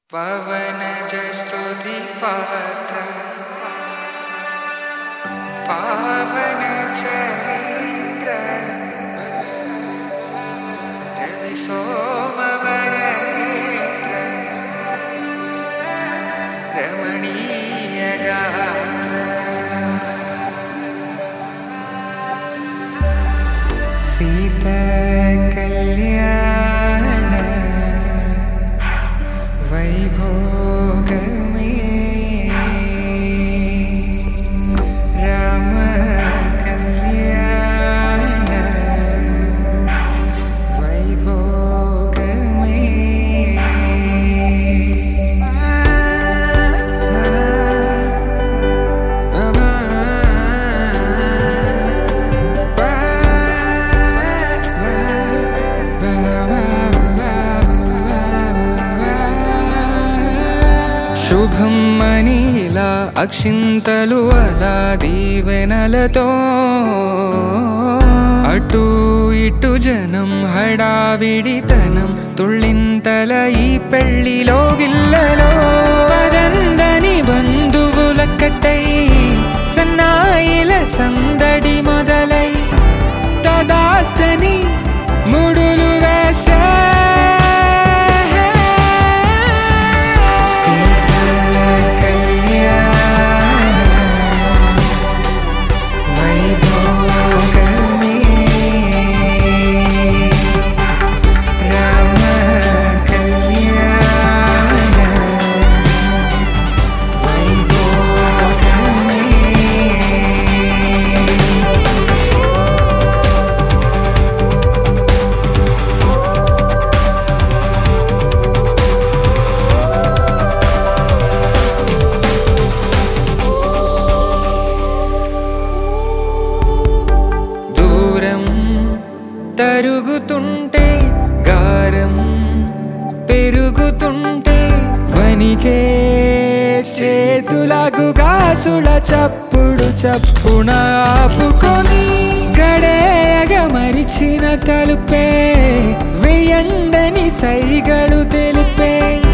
పవనజ స్తుతి పాత్ర పావన చరిత్ర రవి సోమవర నేత్ర రమణీయ గాత్ర సీత కళ్యాణ వైభోగమే రామ కళ్యాణ వైభోగమే శుభం మనీలా అక్షింతలు అలా దీవెనలతో అటు ఇటు జనం హడావిడితనం తుళ్ళింతల ఈ పెళ్లిలో గిల్లలో పదందని బంధువుల కట్టై సన్నాయిల సందడి మొదలై తదాస్తని ముడులు వేసే తరుగుతుంటే గారం పెరుగుతుంటే వనికే చేతులకు గాసుల చప్పుడు చప్పున ఆపుకొని గడేయగ మరిచిన తలుపే వేయండని సైగడు తెలిపే